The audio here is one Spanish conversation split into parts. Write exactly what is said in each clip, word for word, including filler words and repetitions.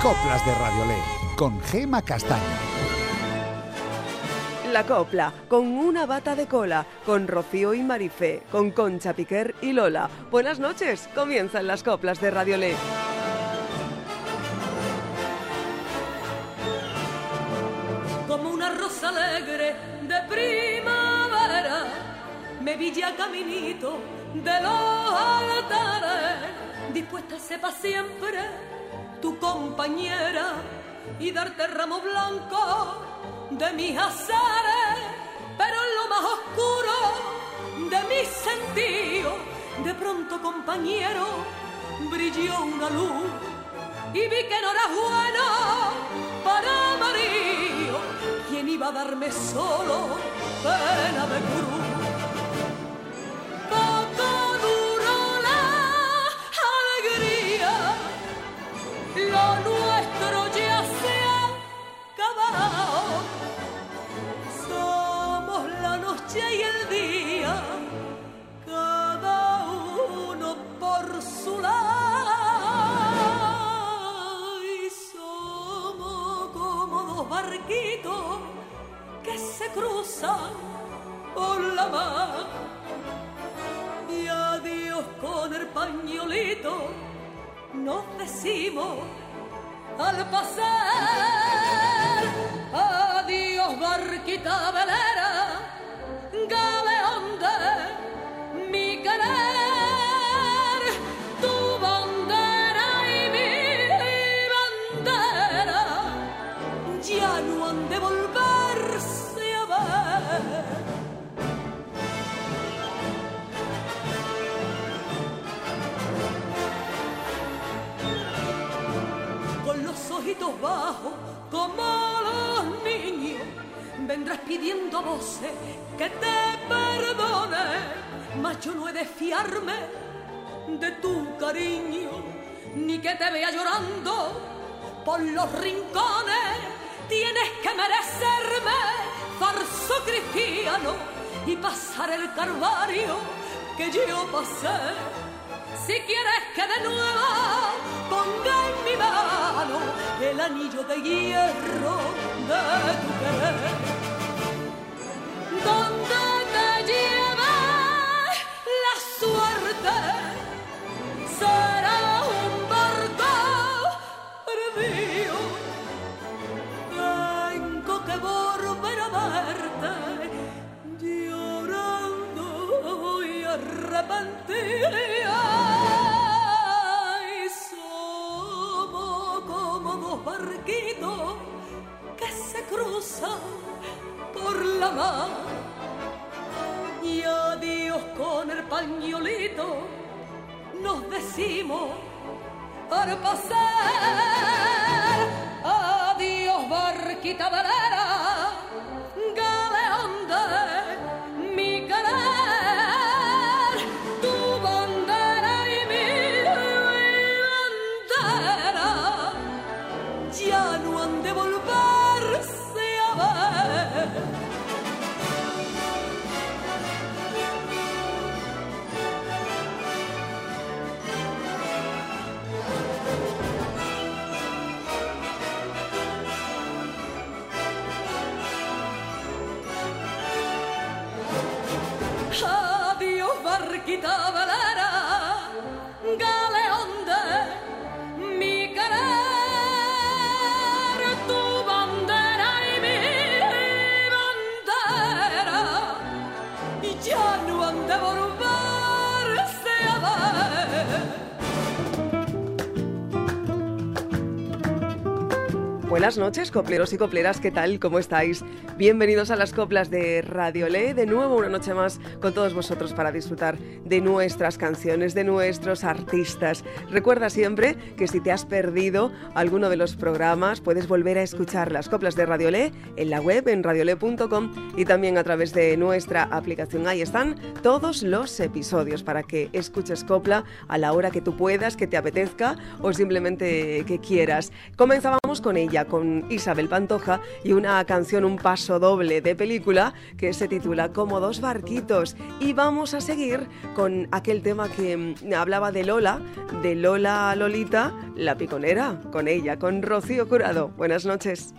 Coplas de Radiolé, con Gema Castaño. La copla, con una bata de cola, con Rocío y Marifé, con Concha Piquer y Lola. Buenas noches, comienzan las coplas de Radiolé. Como una rosa alegre de primavera, me vi ya caminito de los altares, dispuesta a ser pa' siempre tu compañera y darte ramo blanco de mis azares, pero en lo más oscuro de mis sentidos, de pronto, compañero, brilló una luz y vi que no era bueno para marido, quien iba a darme solo pena de cruz. Poco duró la alegría, lo nuestro ya se ha acabado. Somos la noche y el día, cada uno por su lado. Y somos como dos barquitos que se cruzan por la mar. Y adiós con el pañolito nos decimos al pasar. Adiós barquita velera, galeón de mi querer, tu bandera y mi bandera ya no han de volverse a ver. Con los ojitos bajos como los niños vendrás pidiendo a voces que te perdone, mas yo no he de fiarme de tu cariño, ni que te vea llorando por los rincones. Tienes que merecerme, falso cristiano, y pasar el calvario que yo pasé. Si quieres que de nuevo ponga en mi mano el anillo de hierro de tu querer, donde te lleve la suerte será un barco perdido. Tengo que volver a verte llorando y arrepentida. Barquito que se cruza por la mar. Y adiós con el pañolito nos decimos al pasar. Adiós barquita velera, galeón de mi querer, tu bandera y mi bandera ya no han de volverse a ver. Adiós barquita velera, galeón de mi querer, ya no han de volverse a ver. Buenas noches, copleros y copleras, ¿qué tal? ¿Cómo estáis? Bienvenidos a las coplas de Radiolé, de nuevo una noche más con todos vosotros para disfrutar de nuestras canciones, de nuestros artistas. Recuerda siempre que si te has perdido alguno de los programas, puedes volver a escuchar las coplas de Radiolé en la web, en radiolé punto com, y también a través de nuestra aplicación. Ahí están todos los episodios para que escuches copla a la hora que tú puedas, que te apetezca o simplemente que quieras. Comenzábamos con ella, Piconera con Isabel Pantoja y una canción, un paso doble de película que se titula Como dos barquitos. Y vamos a seguir con aquel tema que hablaba de Lola, de Lola Lolita, la Piconera, con ella, con Rocío Jurado. Buenas noches.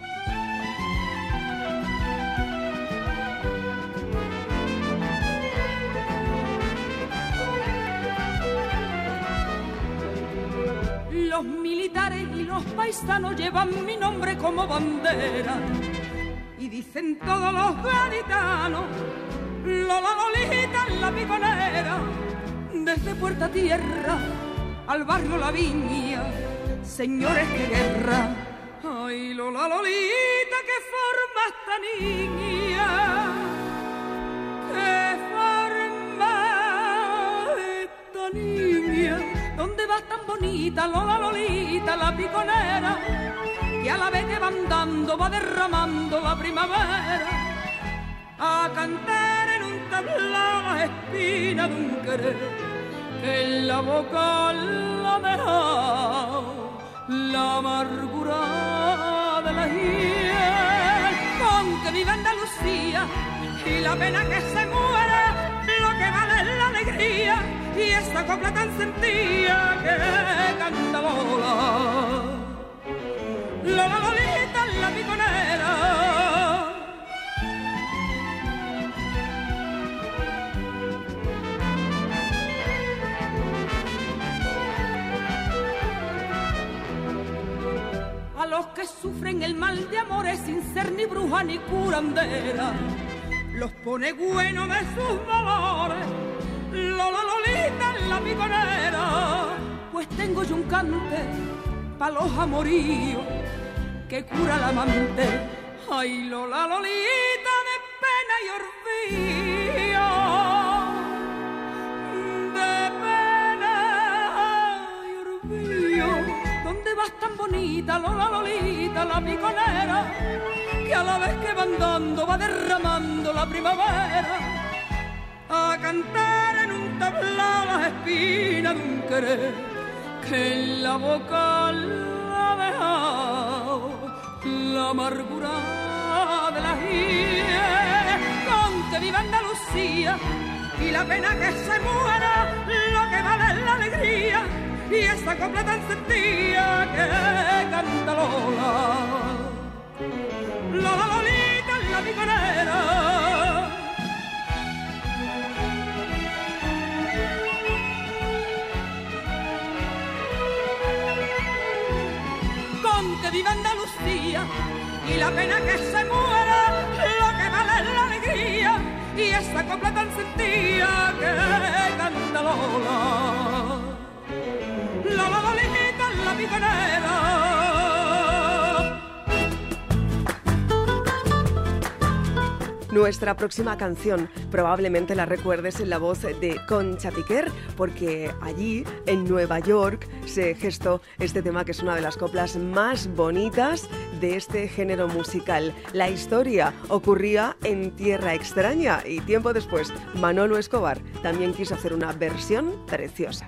Los militares y los paisanos llevan mi nombre como bandera y dicen todos los gaditanos, Lola Lolita la Piconera, desde Puerta Tierra al barrio La Viña, señores de guerra. Ay, Lola Lolita, qué forma esta niña, qué forma esta niña. ¿Dónde vas tan bonita, Lola Lolita, la Piconera? Que a la vez que va andando va derramando la primavera, a cantar en un tablao la espina de un querer que en la boca la deja la amargura de la hiel. Con que viva Andalucía y la pena que se muera, lo que vale es la alegría y esta copla tan sentida que canta Lola, Lola Lolita la Piconera. A los que sufren el mal de amores sin ser ni bruja ni curandera, los pone bueno de sus dolores Lola Lolita la Piconera. Pues tengo yo un cante pa' los amoríos que cura la amante. Ay, Lola Lolita de pena y orgullo, de pena y orgullo. ¿Dónde vas tan bonita, Lola Lolita la Piconera? Que a la vez que va andando va derramando la primavera, a cantar en un tablao las espinas de un querer que en la boca la ha dejado la amargura de la hiel. Con que viva Andalucía y la pena que se muera, lo que vale es la alegría y esa copla tan sentida que canta Lola, Lola Lolita la Piconera. Que viva Andalucía y la pena que se muera, lo que vale es la alegría y esta copla tan sentida que canta Lola, Lola Lolita la Piconera. Nuestra próxima canción probablemente la recuerdes en la voz de Concha Piquer, porque allí, en Nueva York, se gestó este tema que es una de las coplas más bonitas de este género musical. La historia ocurría en Tierra Extraña y tiempo después Manolo Escobar también quiso hacer una versión preciosa.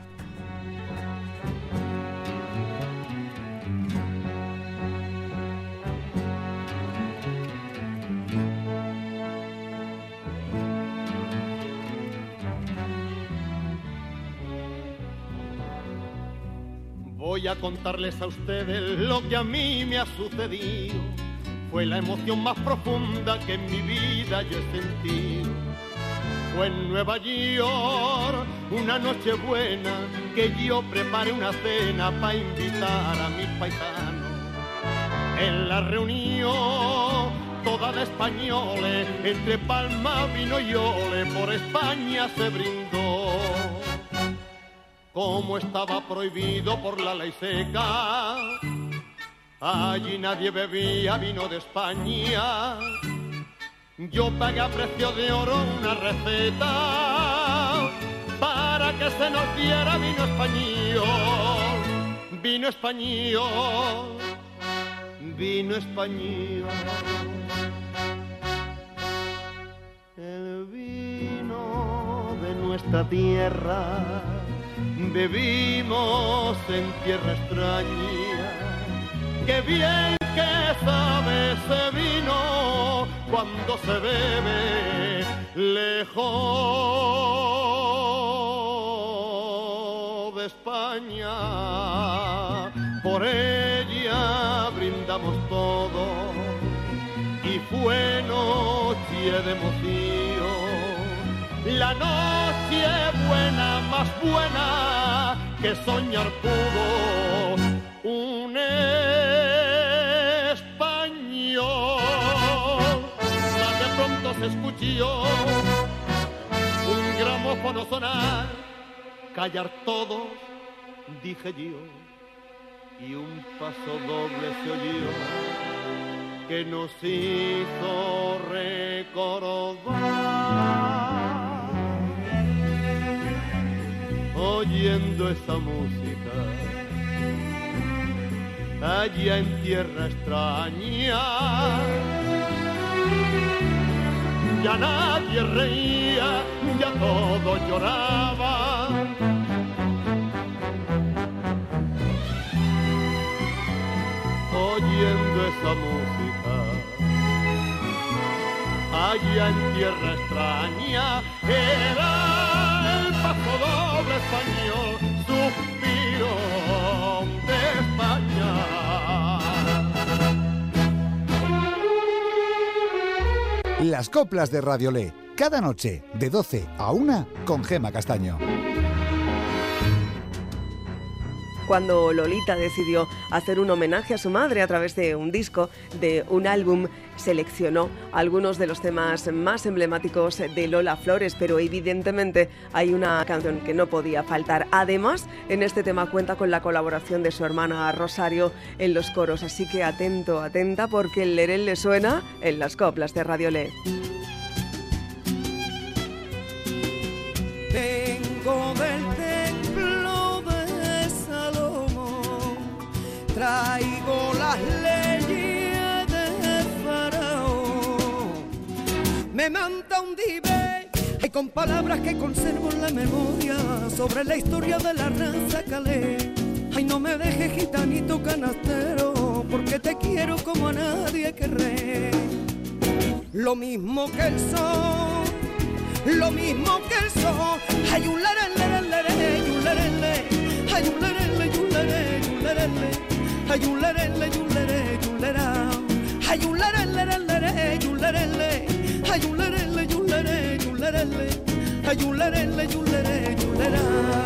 Voy a contarles a ustedes lo que a mí me ha sucedido. Fue la emoción más profunda que en mi vida yo he sentido. Fue en Nueva York, una noche buena, que yo preparé una cena para invitar a mis paisanos. En la reunión, toda de españoles, entre palmas, vino y ole, por España se brindó. Como estaba prohibido por la ley seca, allí nadie bebía vino de España. Yo pagué a precio de oro una receta para que se nos diera vino español, vino español, vino español. El vino de nuestra tierra bebimos en tierra extraña, que bien que sabe ese vino cuando se bebe lejos de España. Por ella brindamos todo y fue noche de emoción, la noche buena, más buena que soñar pudo un español. Mas de pronto se escuchó un gramófono sonar, callar todos, dije yo, y un paso doble se oyó que nos hizo recordar. Oyendo esa música allá en tierra extraña, ya nadie reía, ya todos lloraban. Oyendo esa música allá en tierra extraña, era el paso doble español, suspiro de España. Las coplas de Radiolé, cada noche de doce a una con Gema Castaño. Cuando Lolita decidió hacer un homenaje a su madre a través de un disco, de un álbum, seleccionó algunos de los temas más emblemáticos de Lola Flores, pero evidentemente hay una canción que no podía faltar. Además, en este tema cuenta con la colaboración de su hermana Rosario en los coros, así que atento, atenta, porque el lerel le suena en las coplas de Radiolé. Vengo del traigo las leyes de Faraón, me manda un dive y con palabras que conservo en la memoria sobre la historia de la raza calé. Ay, no me dejes gitanito canastero, porque te quiero como a nadie querré. Lo mismo que el sol, lo mismo que el sol. Ay, un lere, lere, lere, un lere, lere. Ay, un lere, lere, un lere, un lere, lere. Hay un lerele, un lere, un lera. Hay un lerele, lere, un lerele. Hay un lerele, un lere, un lerele. Hay un lerele, un lere, un lera.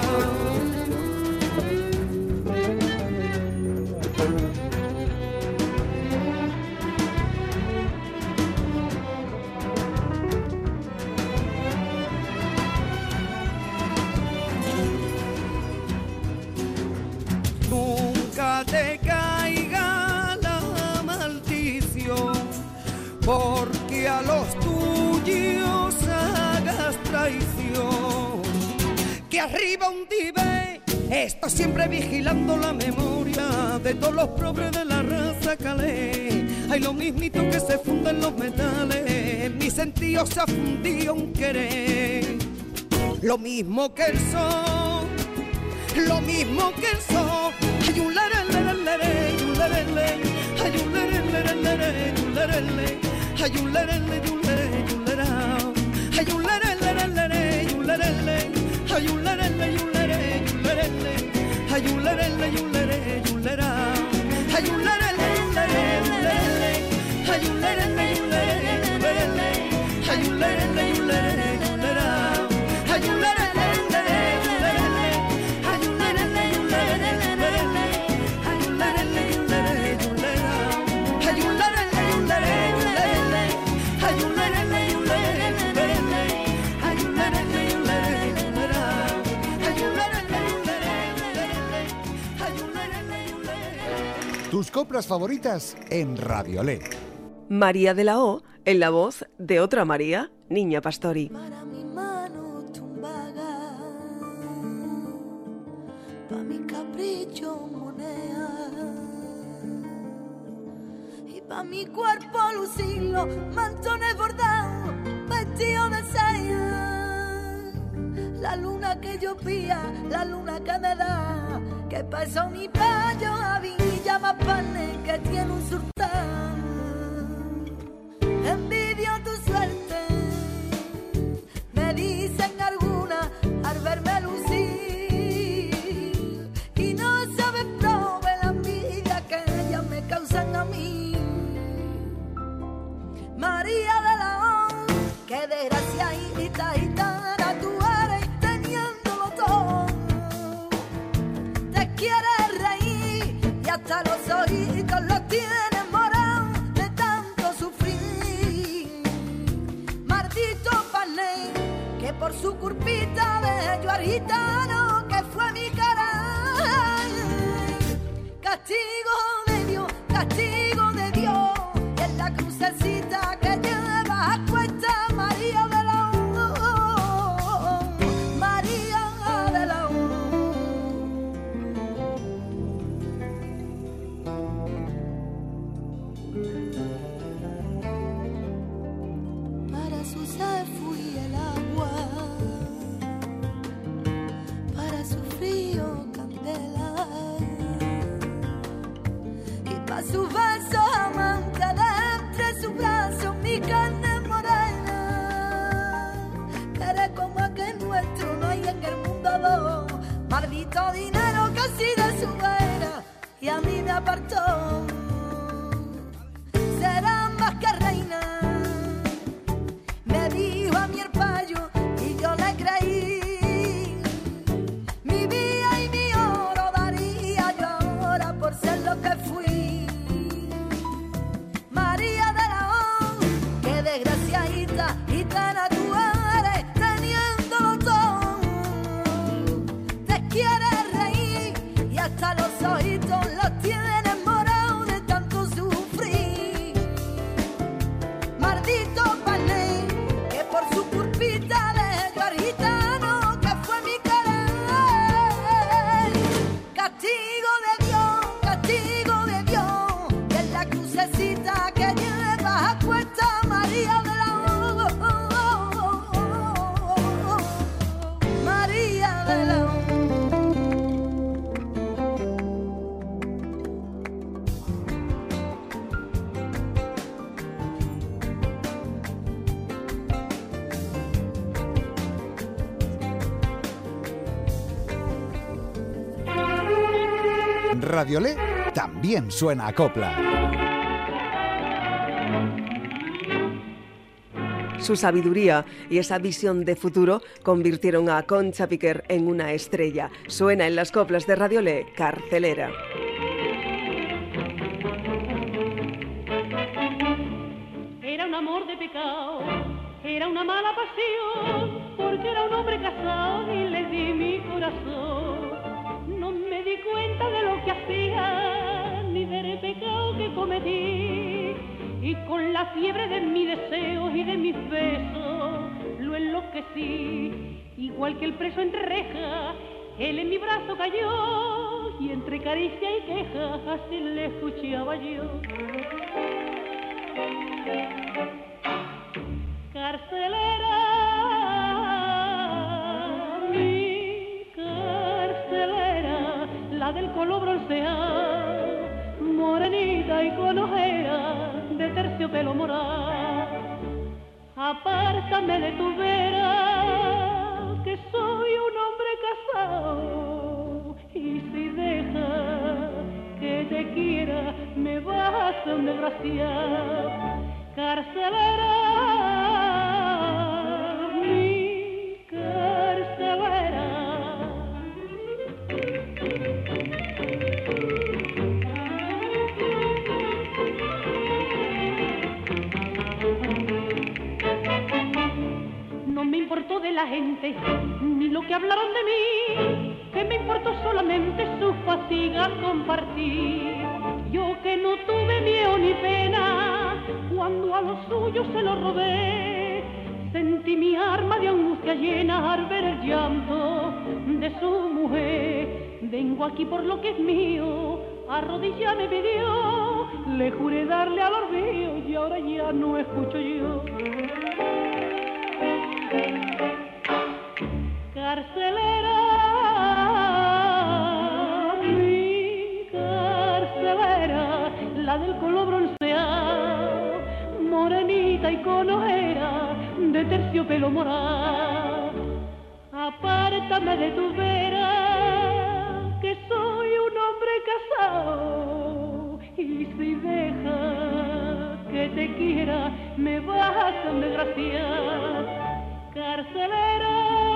Te caiga la maldición, porque a los tuyos hagas traición. Que arriba un dive está siempre vigilando la memoria de todos los pobres de la raza calé. Hay lo mismito que se funden los metales, mi sentido se ha fundido un querer. Lo mismo que el sol, lo mismo que el sol. Hay un lere, lere, lere, un lere, lere. Hay un lere, lere, lere, un lere, lere. Hay un lere, lere, un lere, un lere. Hay un lere, lere, lere, un lere, lere. Hay un lere, lere, un lere, un lere, lere. Hay un lere, lere, un lere, un lere. Hay un lere, lere, un lere, un lere. Hay un lere, lere, un lere, un lere. Hay un lere, lere, un lere, un lere. Hay un lere, lere, un lere, un lere. Hay un lere, lere, un lere, un lere. Hay un lere, lere, un lere, un lere. Hay un lere, lere, un lere, un lere. Hay un lere, lere, un lere, un lere. Hay un lere, lere, un lere, un lere. Hay un lere, lere, un lere, un lere. Hay un lere, lere, un lere. Tus coplas favoritas en Radiolé. María de la O, en la voz de otra María, Niña Pastori. Para mi mano tumbada, pa' mi capricho moneda, y pa' mi cuerpo lucirlo, mantones bordados, vestido de seda. La luna que yo pía, la luna que me da, que pasó mi payo a Villa más pane que tiene un surtado. qué desgraciadita gitana tú eres teniéndolo todo. Te quieres reír y hasta los ojitos los tienes morados de tanto sufrir. Maldito pané, que por su culpita de yo al gitano que fue mi cara. Castigo de Dios, castigo de Dios, y en la crucecita que lleva a cuesta María de la U, María de la U. Para su sed fui el agua, para su frío candela, a su beso amante de entre sus brazos mi carne morena. Querer como aquel nuestro no hay en el mundo dos. Maldito dinero casi de su vera y a mí me apartó. Será más que reina, me dijo a mi el payo y yo le creí. Mi vida y mi oro daría yo ahora por ser lo que fui. Desgraciadita, gitana tú eres teniéndolo todo. Te quieres reír y hasta los ojitos los tienes morados de tanto sufrir. Maldito pané, que por su culpita de yo al gitano que fue mi querer. Castigo de Dios, castigo de Dios, que es la crucecita que lleva a cuesta María de la U, María de la U. Radiolé también suena a copla. Su sabiduría y esa visión de futuro convirtieron a Concha Piquer en una estrella. Suena en las coplas de Radiolé, Carcelera. Era un amor de pecado, era una mala pasión, porque era un hombre casado y le di mi corazón. No me di cuenta de lo que hacía, ni del pecado que cometí. Y con la fiebre de mis deseos y de mis besos lo enloquecí. Igual que el preso entre rejas, él en mi brazo cayó, y entre caricia y quejas así le escuchaba yo. Carcelera, mi carcelera, la del color bronceado, morenita y con ojeras de terciopelo morado. Apártame de tu vera, que soy un hombre casado, y si dejas que te quiera me vas a hacer un desgraciado. Carcelera, mi carcelera. No me importó de la gente, ni lo que hablaron de mí, que me importó solamente sus fatigas compartir. Yo que no tuve miedo ni pena, cuando a los suyos se lo robé, sentí mi arma de angustia llena al ver el llanto de su mujer. Vengo aquí por lo que es mío, a rodillas me pidió, le juré darle al olvido y ahora ya no escucho yo. Carcelera, mi carcelera, la del color bronceado, morenita y con ojeras de terciopelo morado. Apártame de tu vera, que soy un hombre casado, y si dejas que que te quiera me vas a desgraciar, carcelera,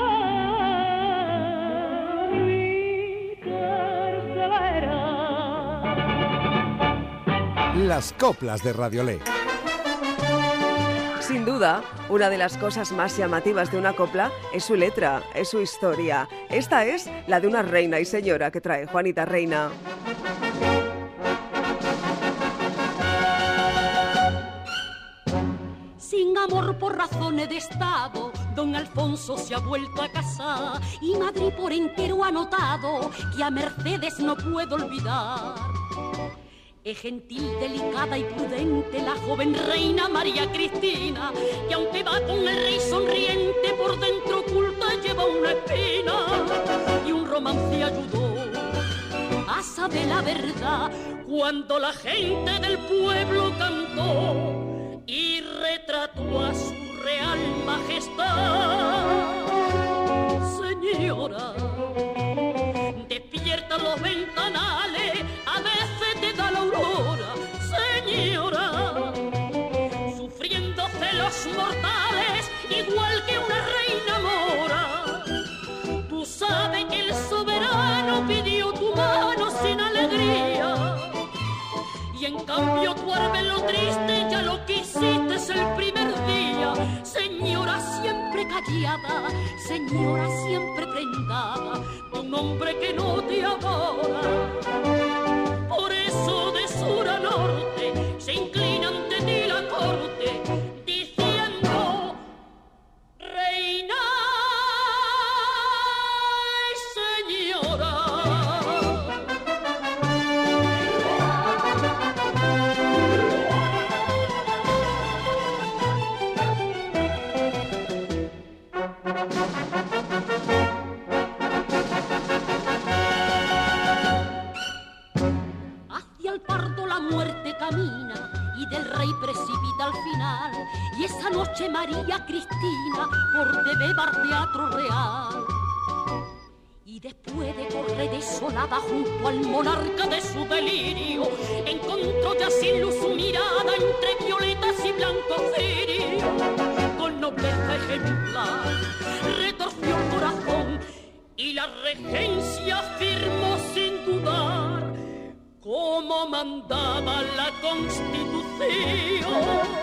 mi carcelera. Las coplas de Radiolé. Sin duda, una de las cosas más llamativas de una copla es su letra, es su historia. Esta es la de una reina y señora que trae Juanita Reina. Sin amor por razones de estado, don Alfonso se ha vuelto a casar y Madrid por entero ha notado que a Mercedes no puedo olvidar. Es gentil, delicada y prudente la joven reina María Cristina, que aunque va con el rey sonriente, por dentro oculta lleva una espina. Y un romance ayudó a saber la verdad cuando la gente del pueblo cantó y retrató a su real majestad. Señora, despierta los ventanales, a veces te da la aurora. Señora, sufriendo celos mortales, igual que una reina mora. Tú sabes que el soberano pidió tu mano sin alegría, y en cambio tú al ver lo triste ya lo quisiste el primer día. Señora siempre callada, señora siempre prendada, un hombre que no te adora. Por eso de sur a norte se inclina ante ti la corte, diciendo reina y señora. Hacia el pardo la muerte camina y del rey precipita al final, y esa noche María Cristina por debe bar Teatro Real. Y después de correr desolada junto al monarca de su delirio, encontró ya sin luz su mirada entre violetas y blanco cirio. Con nobleza ejemplar retorció el corazón y la regencia firmó sin dudar, como mandaba la Constitución.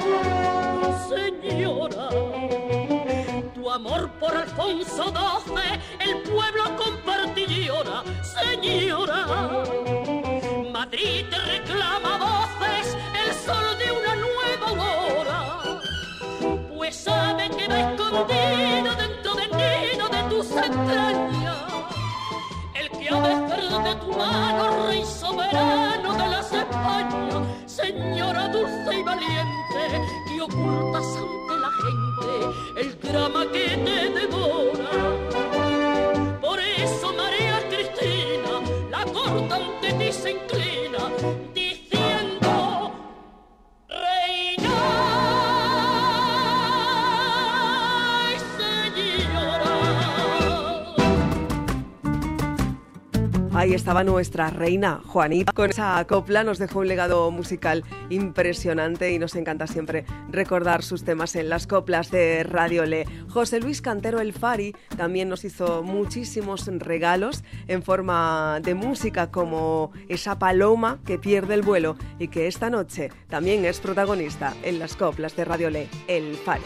Señora, tu amor por Alfonso doce el pueblo compartiera. Señora, Madrid te reclama voces el sol de una nueva aurora, pues sabe que va escondido dentro del nido de tus entrañas el que ha de ser de tu mano rey soberano de las Españas. Señora dulce y valiente, que ocultas ante la gente el drama que te devora. Por eso María Cristina, la corte ante ti se inclina, diciendo reina y señora. Ahí estaba nuestra reina, Juanita. Con esa copla nos dejó un legado musical impresionante y nos encanta siempre recordar sus temas en las coplas de Radiolé. José Luis Cantero El Fari también nos hizo muchísimos regalos en forma de música, como esa paloma que pierde el vuelo y que esta noche también es protagonista en las coplas de Radiolé, El Fari.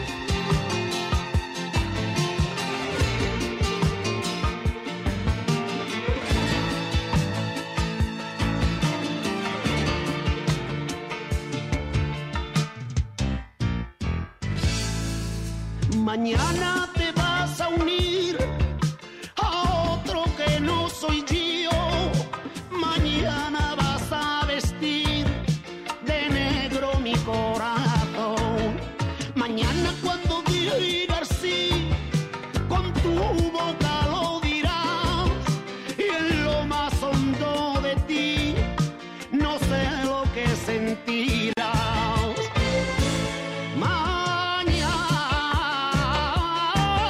Mañana te vas a unir a otro que no soy yo. Mañana vas a vestir de negro mi corazón. Mañana cuando digas sí, con tu boca lo dirás, y en lo más hondo de ti no sé lo que sentirás. Mañana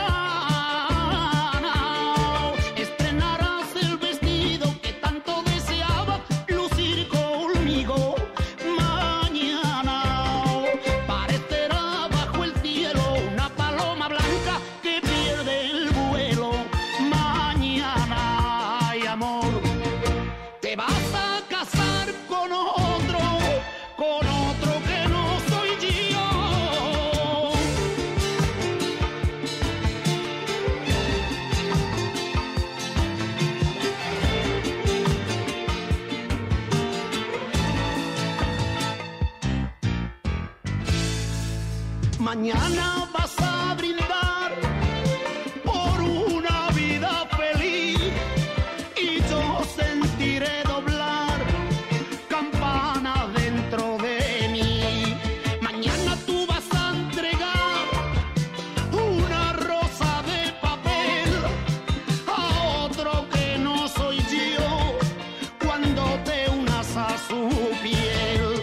Mañana vas a brindar por una vida feliz y yo sentiré doblar campanas dentro de mí. Mañana tú vas a entregar una rosa de papel a otro que no soy yo cuando te unas a su piel.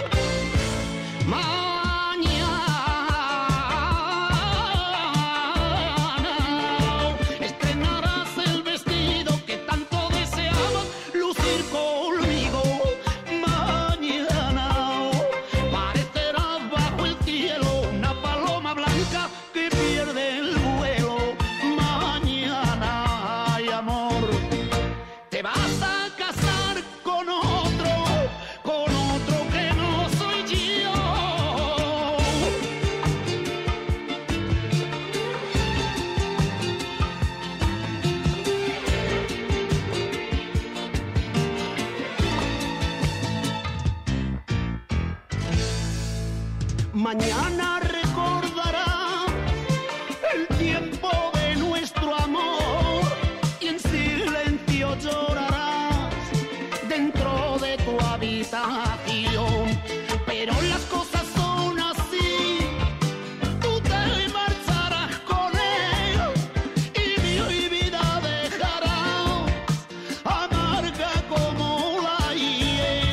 Mañana recordará el tiempo de nuestro amor y en silencio llorarás dentro de tu habitación. Pero las cosas son así, tú te marcharás con él y mi vida dejarás amarga como la hiel.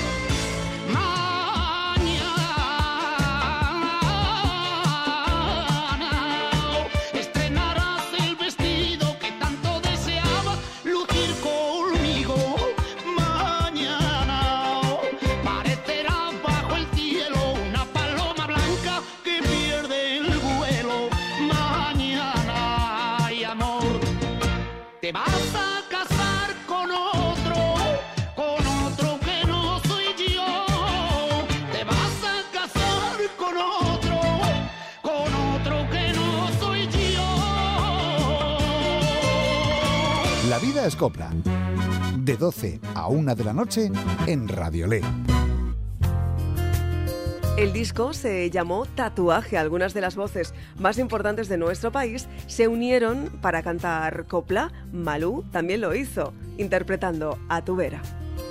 Te vas a casar con otro, con otro que no soy yo. Te vas a casar con otro, con otro que no soy yo. La vida es copla. De doce a una de la noche en Radiolé. El disco se llamó Tatuaje. Algunas de las voces más importantes de nuestro país se unieron para cantar copla. Malú también lo hizo, interpretando A tu vera.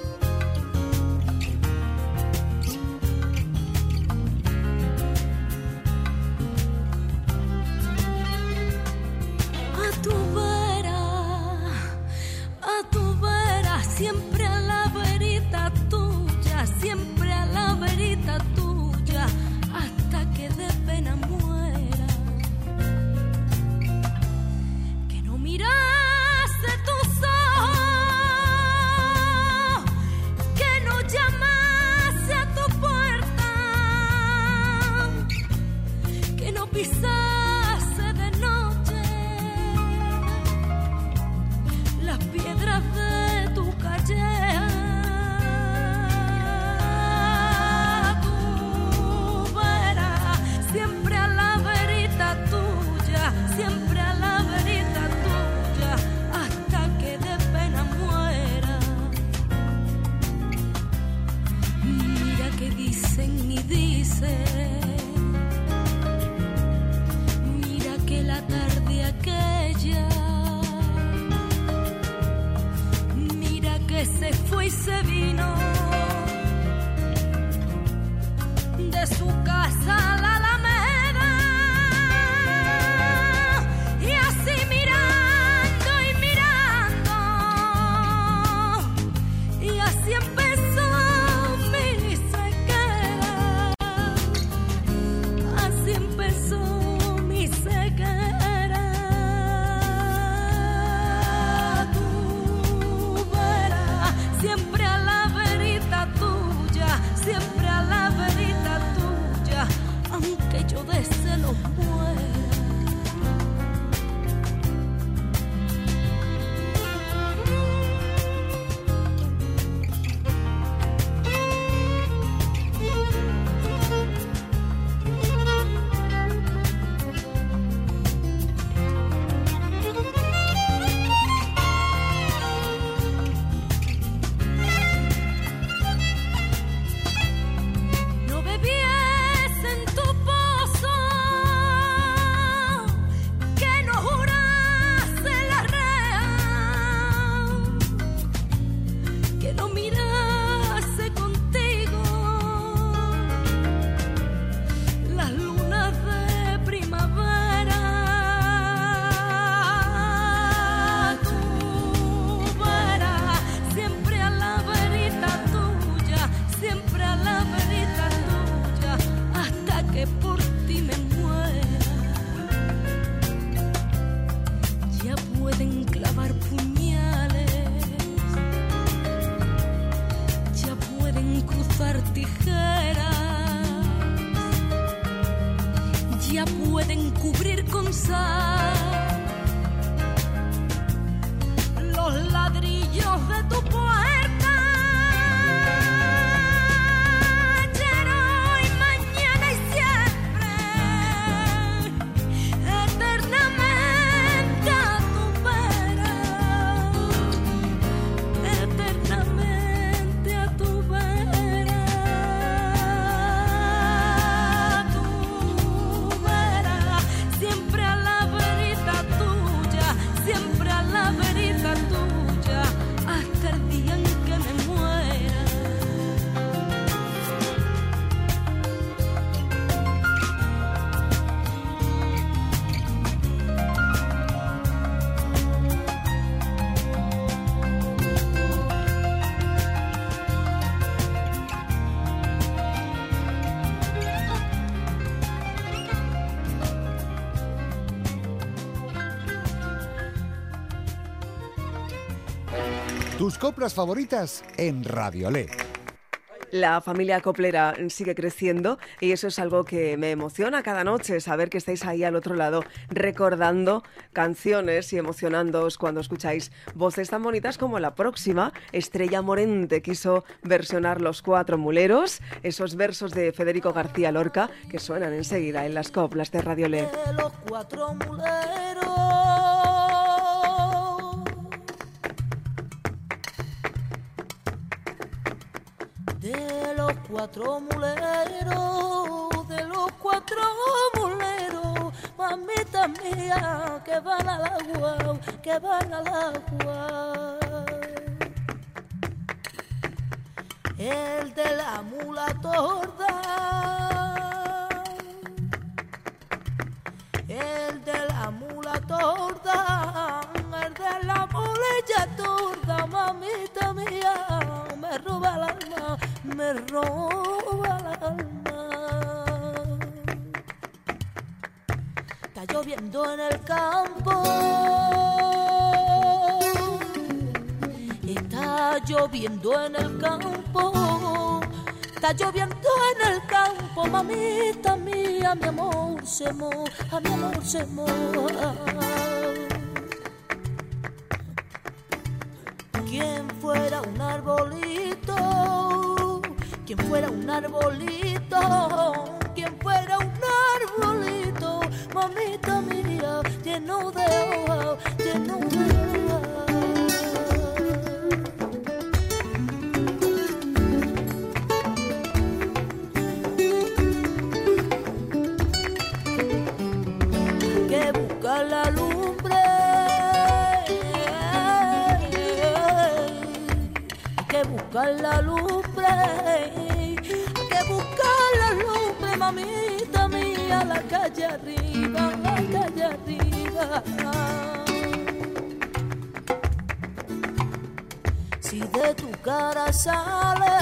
A tu vera, a tu vera, siempre a la verita tuya, siempre a la verita tuya, hasta que de pena muera. Que no mirase tus ojos, que no llamase a tu puerta, que no pisase de noche las piedras de tu calle. Siempre a la verita tuya, siempre a la verita tuya, hasta que de pena muera. Mira que dicen y dicen, mira que la tarde aquella, mira que se fue y se vino de su casa a la Alameda. Y así mirando y mirando, y así empezó mi ceguera, así empezó mi ceguera. Tu vera, siempre a la verita tuya, siempre a la verita tuya, pueden cubrir con sal los ladrillos de tu puerta. Ayer, hoy, mañana y siempre, eternamente a tu vera, eternamente a tu vera, tu vera, siempre a la verita tuya, siempre a la verita tuya, hasta el día en que me muera. Tus coplas favoritas en Radiolé. La familia coplera sigue creciendo y eso es algo que me emociona cada noche, saber que estáis ahí al otro lado recordando canciones y emocionándoos cuando escucháis voces tan bonitas como la próxima. Estrella Morente quiso versionar Los Cuatro Muleros, esos versos de Federico García Lorca que suenan enseguida en las coplas de Radiolé. De los cuatro muleros, de los cuatro muleros, de los cuatro muleros, mamita mía, que van al agua, que van al agua. El de la mula torda, el de la mula torda, el de la mulilla torda, mamita mía, me roba el alma, me roba el alma. Está lloviendo en el campo, está lloviendo en el campo, está lloviendo en el campo, mamita mía, mi amor se moja, mi amor se moja. Quien fuera un arbolito, quien fuera un arbolito, quien fuera un arbolito, mamita mía, lleno de hojas, lleno de hojas. Que busca la lumbre, que buscar la lumbre, hay que buscar la lumbre, mamita mía, la calle arriba, la calle arriba. Si de tu cara sale,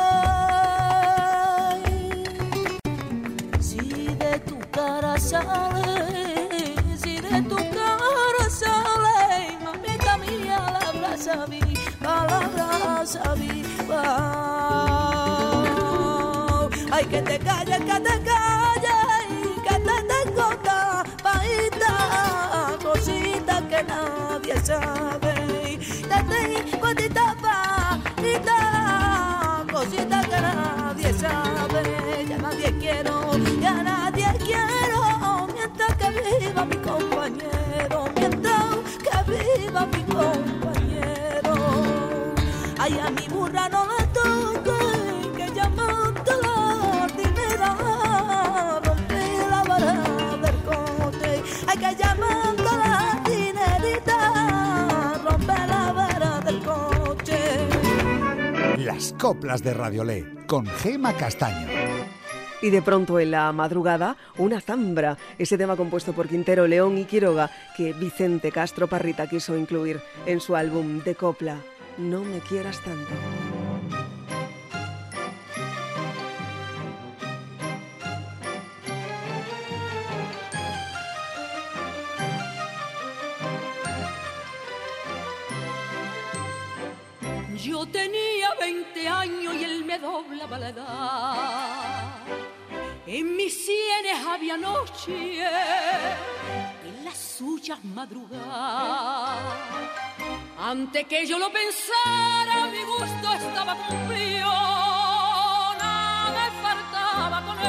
si de tu cara sale, si de tu cara sale, mamita mía, la abraza viva, la abraza viva. Ay, que te calles, que te calles, que te tengo tapadita, cosita que nadie sabe. Te tengo tapadita, cosita que nadie sabe. Ya nadie quiero, ya nadie quiero, mientras que viva mi compañero, mientras que viva mi compañero. Ay, a mi burra no la toque, que llamando la dinera, rompe la vara del cote. Ay, que llamando la dinerita, rompe la vara del coche. Las coplas de Radiolé con Gema Castaño. Y de pronto en la madrugada, una zambra, ese tema compuesto por Quintero, León y Quiroga, que Vicente Castro Parrita quiso incluir en su álbum de copla, No me quieras tanto. Yo tenía veinte años y él me doblaba la edad. En mis sienes sabia noche en las suyas madrugadas. Antes que yo lo pensara, mi gusto estaba cumplido, nada me faltaba con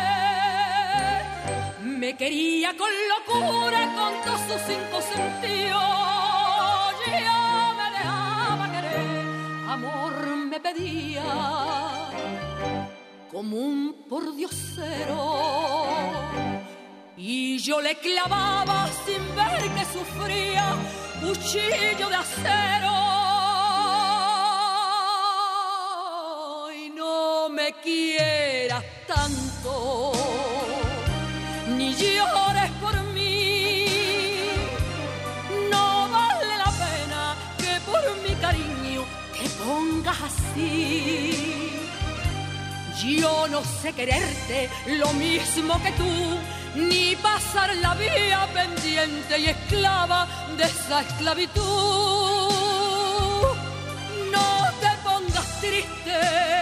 él. Me quería con locura, con todos sus cinco sentidos, yo me dejaba querer, amor me pedía como un pordiosero, y yo le clavaba sin ver que sufría cuchillo de acero. Y no me quieras tanto, ni llores por mí, no vale la pena que por mi cariño te pongas así. Yo no sé quererte lo mismo que tú, ni pasar la vida pendiente y esclava de esa esclavitud. No te pongas triste,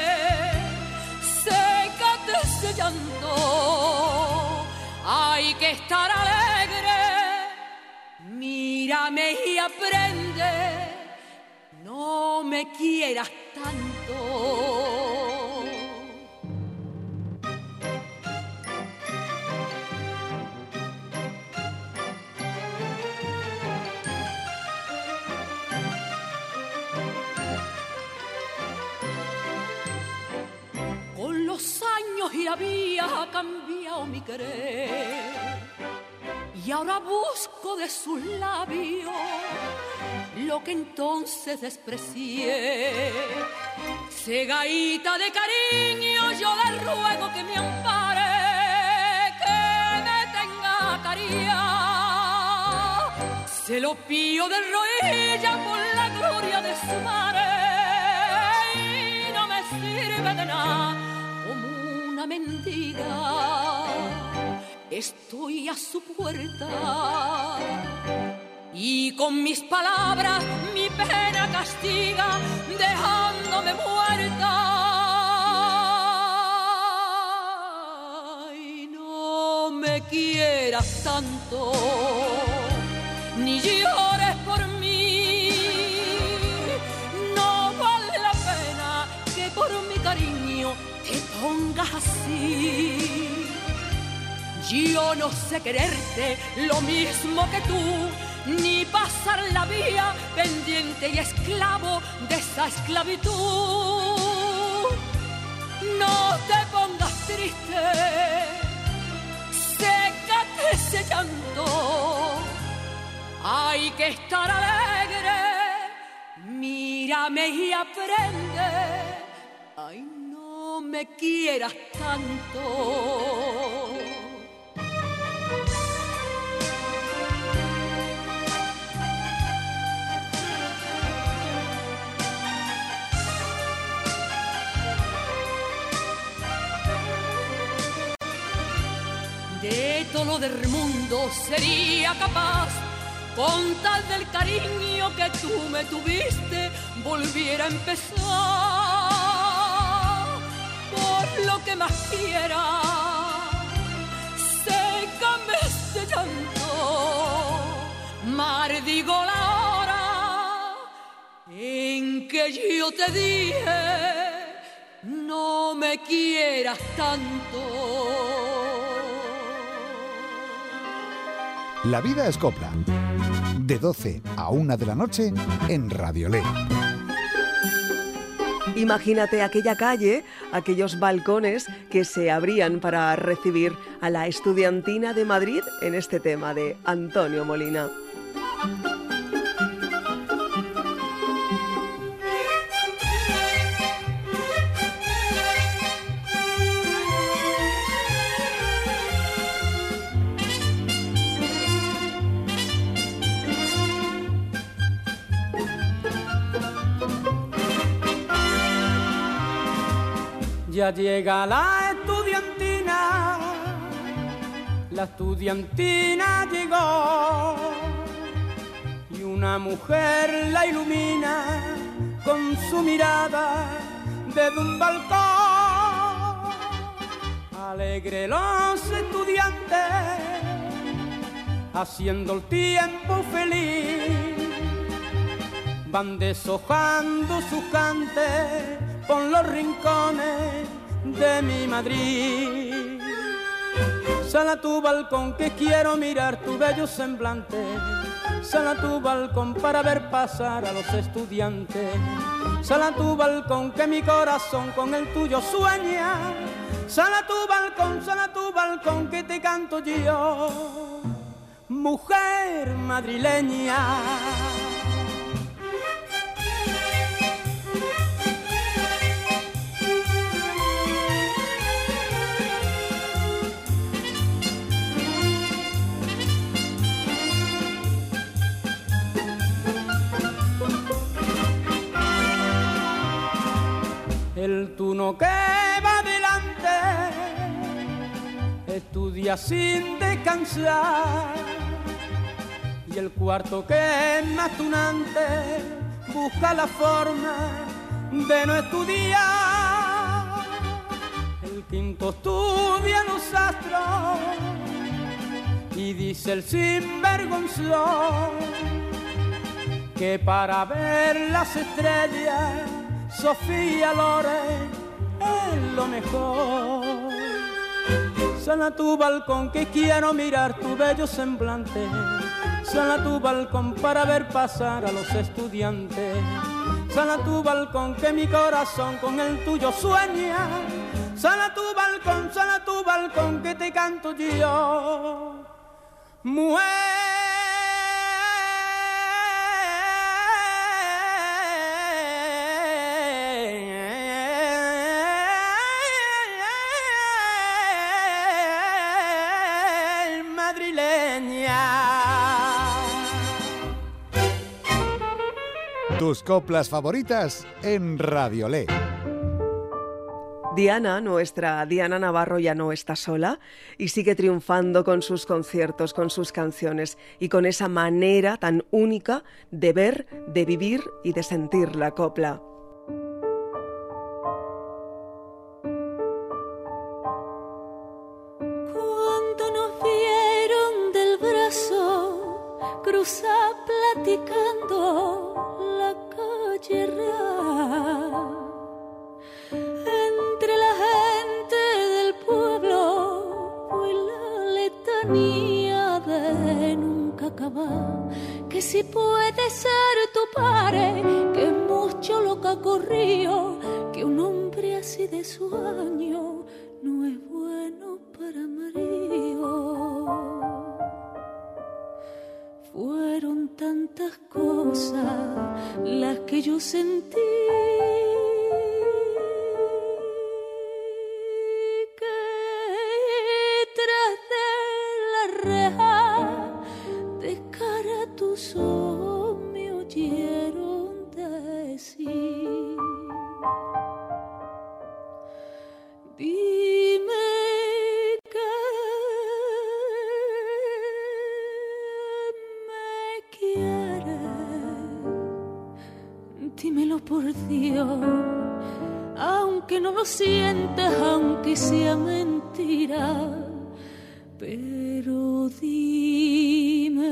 sécate ese llanto, hay que estar alegre, mírame y aprende, no me quieras tanto. Los años y había cambiado mi querer, y ahora busco de sus labios lo que entonces desprecié. Cegaíta de cariño, yo le ruego que me ampare, que me tenga caridad. Se lo pío de rodillas por la gloria de su madre, y no me sirve de nada una mendiga, estoy a su puerta y con mis palabras mi pena castiga, dejándome muerta. Y no me quieras tanto, ni llores por mí, no vale la pena que por mi cariño te pongas así. Yo no sé quererte lo mismo que tú, ni pasar la vida pendiente y esclavo de esa esclavitud. No te pongas triste, sécate ese llanto, hay que estar alegre, mírame y aprende, ay, no me quieras tanto. De todo lo del mundo sería capaz, con tal del cariño que tú me tuviste, volviera a empezar. Por lo que más quiera, sécame este llanto, maldigo la hora en que yo te dije, no me quieras tanto. La vida es copla. De doce a una de la noche en Radiolé. Imagínate aquella calle, aquellos balcones que se abrían para recibir a la estudiantina de Madrid en este tema de Antonio Molina. Ya llega la estudiantina, la estudiantina llegó, y una mujer la ilumina con su mirada desde un balcón. A alegre los estudiantes, haciendo el tiempo feliz, van deshojando sus cantes por los rincones de mi Madrid. Sal a tu balcón que quiero mirar tu bello semblante, sal a tu balcón para ver pasar a los estudiantes, sal a tu balcón que mi corazón con el tuyo sueña, sal a tu balcón, sal a tu balcón que te canto yo, mujer madrileña. El turno que va adelante estudia sin descansar, y el cuarto que es más tunante busca la forma de no estudiar. El quinto estudia los astros y dice el sinvergonzón que para ver las estrellas Sofía Loren es lo mejor. Sal a tu balcón que quiero mirar tu bello semblante, sal a tu balcón para ver pasar a los estudiantes, sal a tu balcón que mi corazón con el tuyo sueña, sal a tu balcón, sal a tu balcón que te canto yo, mujer Tus coplas favoritas en Radiolé. Diana, nuestra Diana Navarro, ya no está sola y sigue triunfando con sus conciertos, con sus canciones y con esa manera tan única de ver, de vivir y de sentir la copla. Cuando nos vieron del brazo cruzar platicando la calle real, entre la gente del pueblo fue la letanía de nunca acabar, que si puede ser tu padre, que es mucho lo que ha corrido, que un hombre así de sueño no es bueno para marido. Fueron tantas cosas las que yo sentí, que tras de la reja de cara a tus ojos me oyeron decir: dime dímelo por Dios, aunque no lo sientas, aunque sea mentira, pero dímelo.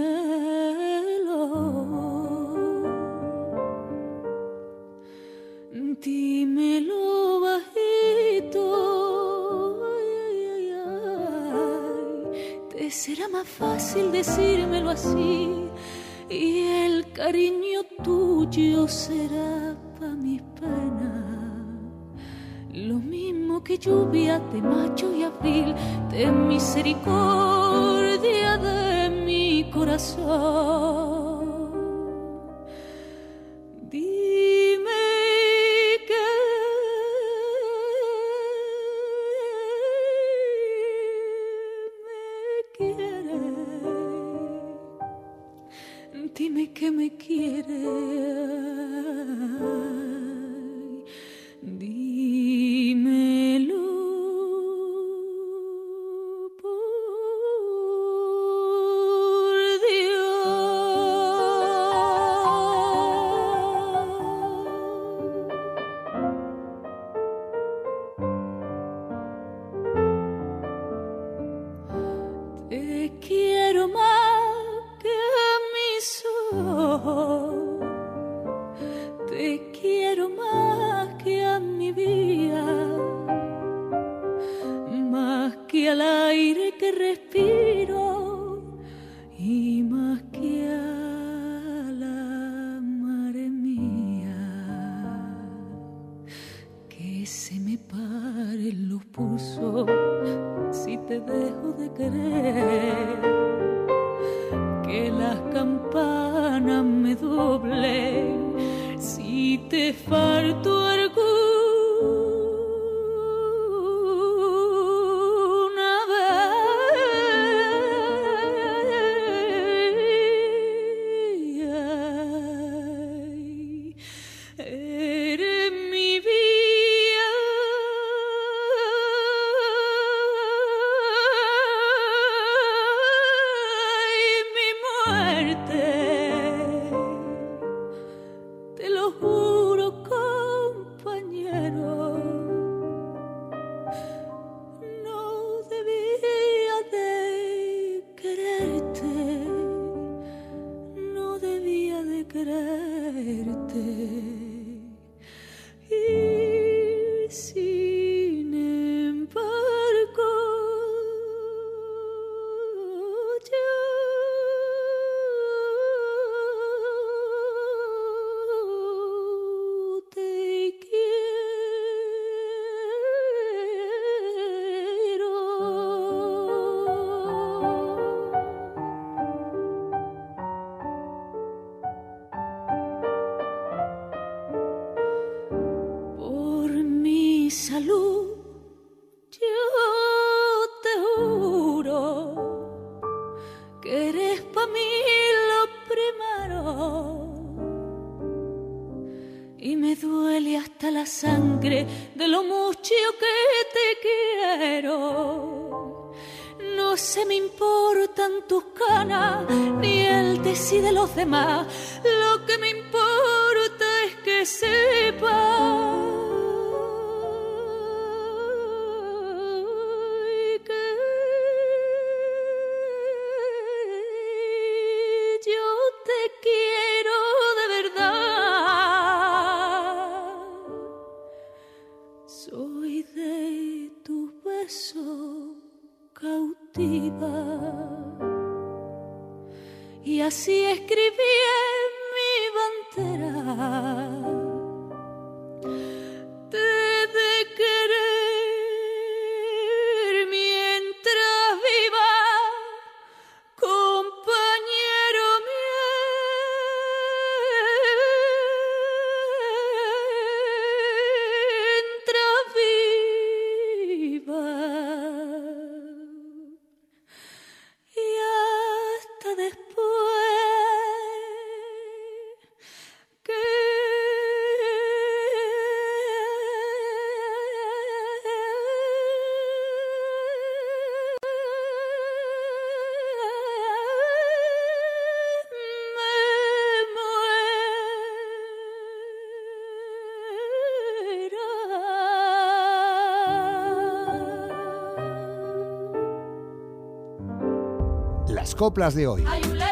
Dímelo bajito, ay, ay, ay, ay. Te será más fácil decírmelo así, y el cariño tuyo será pa' mis penas lo mismo que lluvia de mayo y abril, de misericordia de mi corazón. Dime que me quieres, dime que me quieres, dímelo por Dios. que al aire que respiro y más que a la madre mía, que se me paren los pulsos si te dejo de querer, que las campanas me doblen si te falto alguna vez. Eres mi vida, mi muerte, te lo juro, compañero. No debía de quererte, no debía de quererte. Y sin embargo yo te quiero. Por mi salud, yo te juro que eres pa' mí lo primero. Y me duele hasta la sangre de lo mucho que te quiero. No se me importan tus canas ni el de sí de los demás. Lo que me importa es que sepas que yo te quiero de verdad. Soy de tus besos cautiva, y así escribí en mi bandera. Te he de querer mientras viva, compañero mientras viva. Y hasta después que me Las coplas de hoy.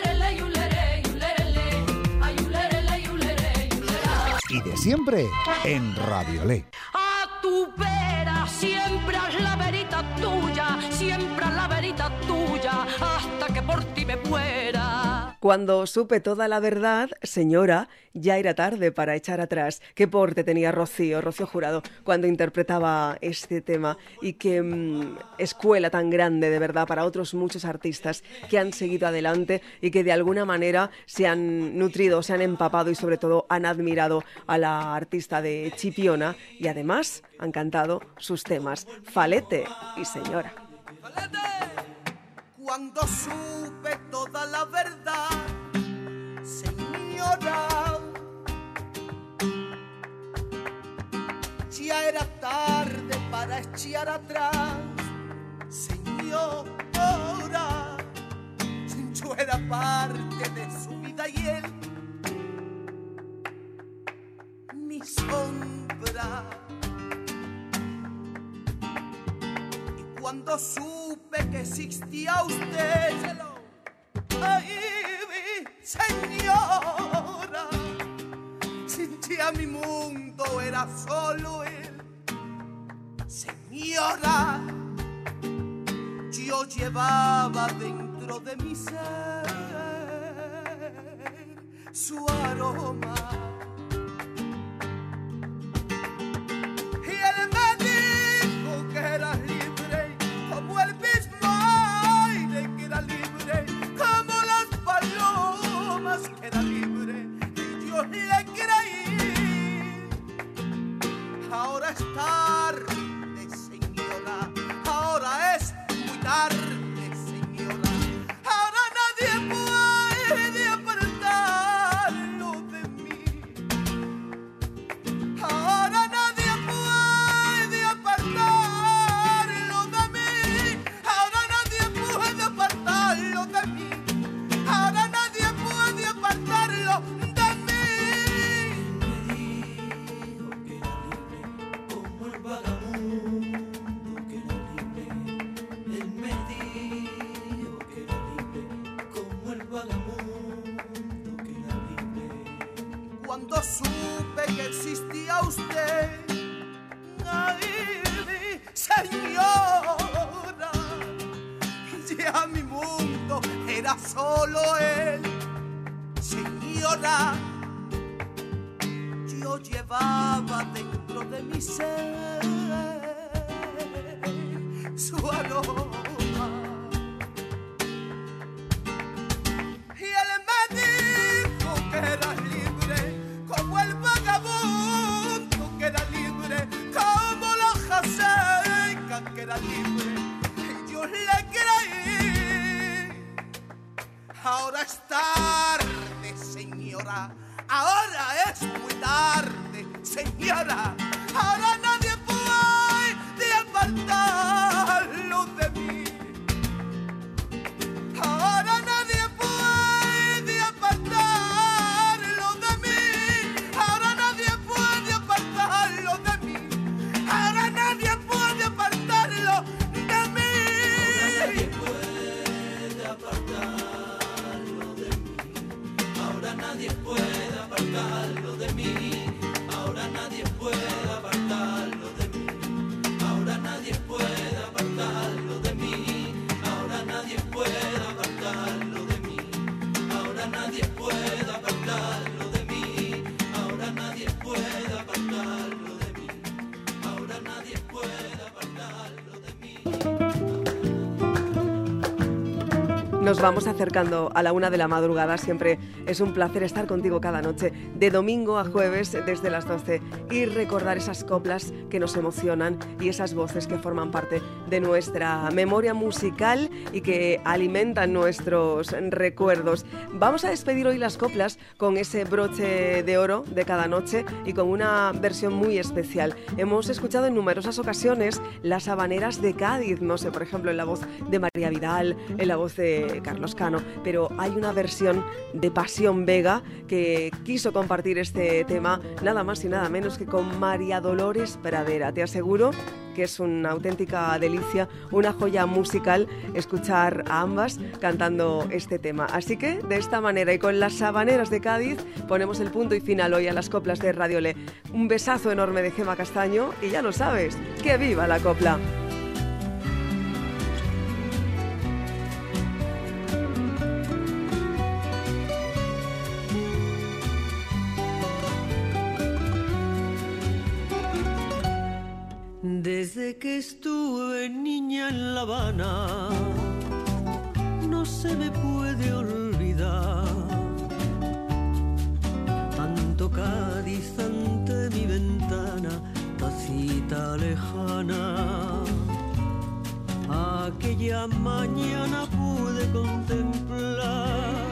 Y de siempre en Radiolé. a tu vera siempre es la verita tuya, siempre es la verita tuya, hasta que por ti me muera. Cuando supe toda la verdad, señora, ya era tarde para echar atrás. Qué porte tenía Rocío, Rocío Jurado, cuando interpretaba este tema. Y qué mmm, escuela tan grande, de verdad, para otros muchos artistas que han seguido adelante y que de alguna manera se han nutrido, se han empapado y sobre todo han admirado a la artista de Chipiona y además han cantado sus temas Falete y Señora. Cuando supe toda la verdad, señora, ya era tarde para echar atrás, señora. Yo era parte de su vida y él, mi sombra. Cuando supe que existía usted, ay, mi señora, sentía mi mundo era solo él, señora. yo llevaba dentro de mi ser su aroma. Y él me dijo que era libre como el mismo aire, que era libre como las palomas, que era libre, y yo le creí. Ahora es tarde, señora, ahora es muy tarde, señora. Ahora nadie puede apartarlo de mí. Ahora nadie puede apartarlo de mí. Ahora nadie puede apartarlo de mí. Ahora nadie puede apartarlo de mí. Cuando supe que existía usted, ay, señora, ya mi mundo era solo él. Señora, yo llevaba dentro de mi ser su aroma. Y él me dijo que era libre como el vagabundo, que era libre como la hoja seca, que era libre, y yo le creí. Ahora es tarde, señora, ahora es muy tarde, señora. Ahora nadie puede apartarlo de mí. Ahora nadie puede apartarlo de mí. Ahora nadie puede apartarlo de mí. Ahora nadie puede apartarlo de mí. Ahora nadie puede apartarlo de mí. Ahora nadie puede apartarlo de mí. Ahora nadie puede apartarlo de mí. Ahora nadie puede apartarlo de mí. Ahora nadie puede apartarlo de mí. Ahora nadie puede apartarlo de mí. Ahora nadie puede apartarlo de mí. Nos vamos acercando a la una de la madrugada. Siempre es un placer estar contigo cada noche, de domingo a jueves desde las doce, y recordar esas coplas que nos emocionan y esas voces que forman parte de nuestra memoria musical y que alimentan nuestros recuerdos. Vamos a despedir hoy las coplas con ese broche de oro de cada noche y con una versión muy especial. Hemos escuchado en numerosas ocasiones las habaneras de Cádiz, no sé, por ejemplo, en la voz de María Vidal, en la voz de Carlos Cano, pero hay una versión de Pasión Vega que quiso compartir este tema nada más y nada menos que con María Dolores Pradera. Te aseguro que es una auténtica delicia, una joya musical escuchar a ambas cantando este tema. Así que de esta manera y con las habaneras de Cádiz ponemos el punto y final hoy a las coplas de Radio Le. Un besazo enorme de Gema Castaño y ya lo sabes, ¡que viva la copla! Desde que estuve niña en La Habana, no se me puede olvidar tanto Cádiz ante mi ventana, tacita lejana. Aquella mañana pude contemplar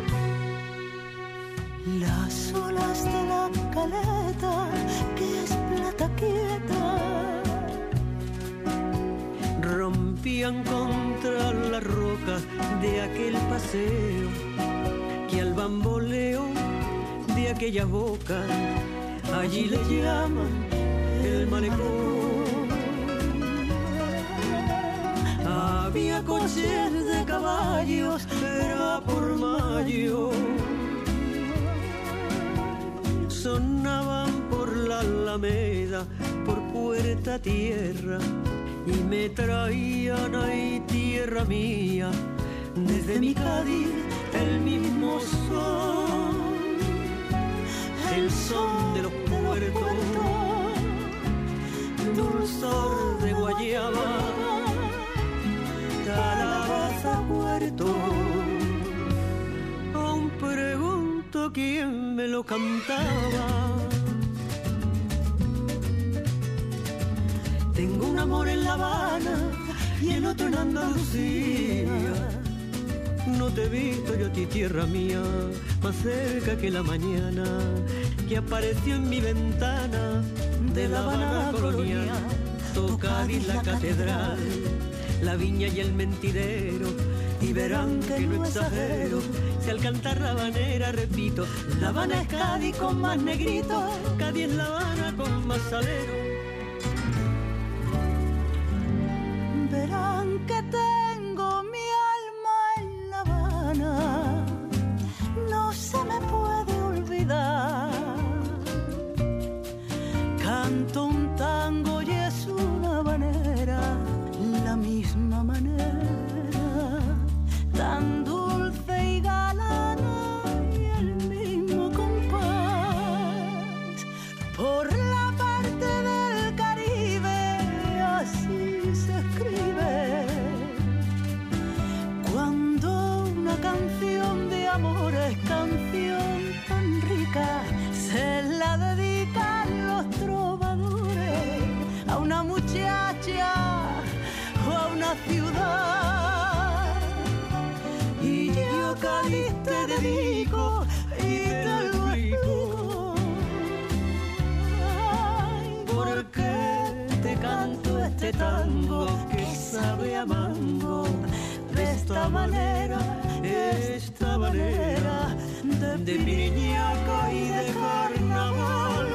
las olas de la caleta, que es plata quieta, rompían contra las rocas de aquel paseo, que al bamboleo de aquella boca allí le llaman el malecón. Había coches de caballos, era por mayo, sonaban por la Alameda, por Puerta Tierra, y me traían a Haití tierra mía, desde mi Cádiz el mismo son, el son de los puertos, dulzor de guayaba, calabaza, puerto. Aún pregunto quién me lo cantaba. Tengo un amor en La Habana y el otro en Andalucía. No te he visto yo a ti, tierra mía, más cerca que la mañana que apareció en mi ventana de La Habana colonial. Cádiz la catedral, la viña y el mentidero, y verán que no exagero si al cantar la habanera repito: La Habana es Cádiz con más negrito, Cádiz es La Habana con más salero. Verán que tengo mi alma en La Habana, no se me puede olvidar. Canto un tango y es una habanera, la misma manera, tan dulce y galana y el mismo compás. Por la parte del Caribe así se escribe, cuando una canción de amor es canción tan rica, se la dedican los trovadores a una muchacha o a una ciudad. Y yo Cádiz te dedico y te lo explico, ay, porque te canto este tango que sabe a mango. De esta manera, esta manera de, de piñaco y de carnaval,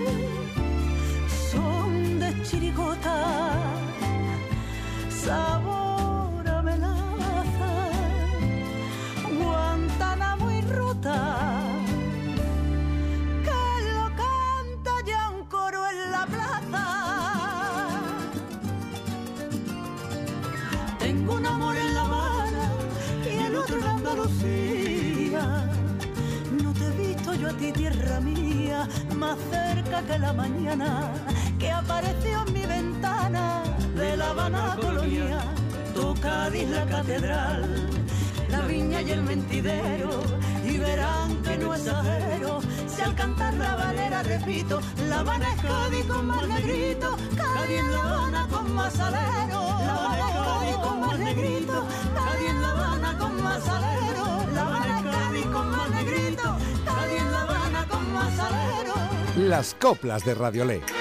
son de chirigota, sabor a melaza, Guantánamo y ruta, que lo canta ya un coro en la plaza. Tengo un amor en La Habana y el otro en Andalucía. No te he visto yo a ti, tierra mía, más cerca que la mañana que apareció en mi ventana de La Habana colonia. Cádiz la catedral, la viña y el mentidero, y verán que no exagero si al cantar la habanera repito: La Habana es Cádiz con más negrito, Cádiz en La Habana con más salero. La Habana es Cádiz con más negrito, Cádiz en La Habana con más salero. La Habana es Cádiz con más negrito, Cádiz en La Habana con más salero. Las coplas de Radiolé.